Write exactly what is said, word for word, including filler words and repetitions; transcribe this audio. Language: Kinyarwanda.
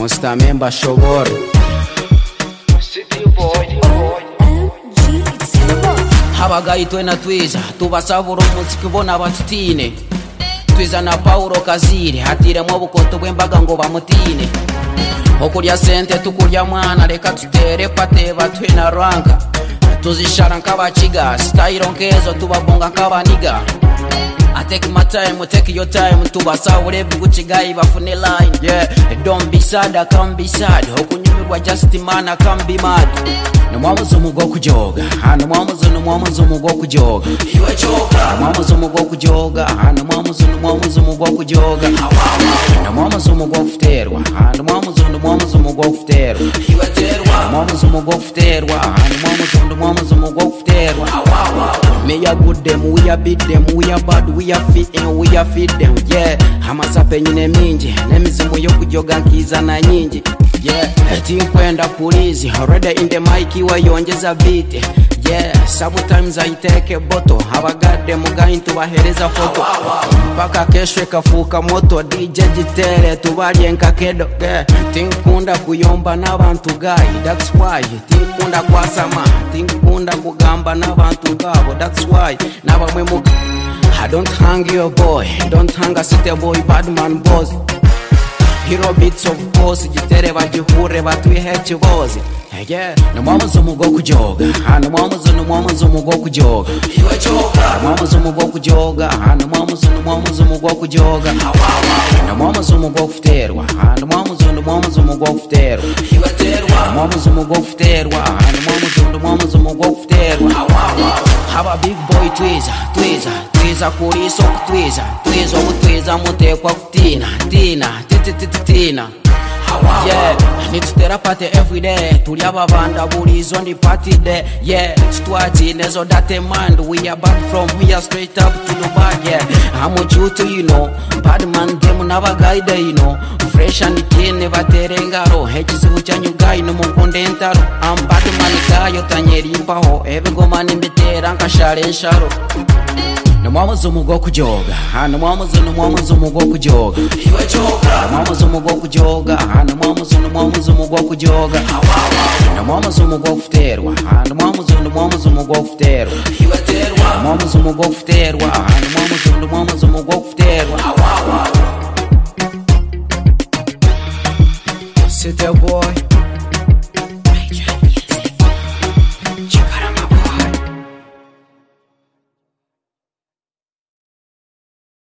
Musta memba shogoro habagayi twena twiza tubasabura umuziki ubona batutine twiza na Paulo Kaziri hatiremo bukoto bw'embaga ngo bamutine okurya sente tukurya mwana reka tutere pateba twena ranka tuzishara nk'abakiga style nkezo tubabonga nk'abaniga I take my time, take your time tubasabure bugucigayi bafune line yeah don't be sad I can't be sad okunyumirwa just man I can't be mad nomwamuzo mugo kujoga hano mwamuzo nomwamuzo mugo kujoga iwe choka nomwamuzo mugo kujoga hano mwamuzo nomwamuzo mugo kujoga nomwamuzo mugo kufuterwa hano mwamuzo nomwamuzo mugo kufuterwa iwe terwa nomwamuzo mugo kufuterwa hano mwamuzo nomwamuzo mugo kufuterwa me ya good them we are beat them we are bad we are fit and we are feed them yeah hamasape nyine mingi nemizimu yo kujoga nkiza na nyingi yeah tinkwenda police already in the mic wayongeza beat yeah sometimes I take a bottle abagade mugayi tubahereza foto mpaka kesho kafuka moto D J gitere tubarye nkakedo yeah tinkunda kuyomba n'abantu gayi that's why tinkunda kwasama tinkunda kugamba n'abantu gabo that's why nabamwe mu I don't hang your boy don't hang a city boy bad man boss hero beats of boss gitere bagihure batwihe kibozi yeah nomwamuzo mugo kujoga hano mwamuzo nomwamuzo mugo kujoga iwe choka mwamuzo mugo kujoga hano mwamuzo nomwamuzo mugo kujoga nomwamuzo mugo kufuterwa hano mwamuzo nomwamuzo mugo kufuterwa iwe terwa mwamuzo mugo kufuterwa hano mwamuzo nomwamuzo mugo kufuterwa haba big boy twiza twiza twiza kuri sok twiza twiza ubutwiza mutekwa kutina tina tititina yeah nitutera party every day tuli ababanda bulizo ndi party day yeah stwaji nezo date mind we are back from here straight up to the bag yeah I'm what you to you know bad man dem nabagaide you know fresh and clean baterengaro hekizibu cyanyugayi no mukonde entaro am bad man kayo tanyerimbaho ebigoma nimbitera nkashare nsharo nomwamuzo mugo kujoga hano mwamuzo nomwamuzo mugo kujoga iwe choka nomwamuzo mugo kujoga hano mwamuzo nomwamuzo mugo kujoga nomwamuzo mugo kufuterwa hano mwamuzo nomwamuzo mugo kufuterwa iwe terwa nomwamuzo mugo kufuterwa hano mwamuzo nomwamuzo mugo kufuterwa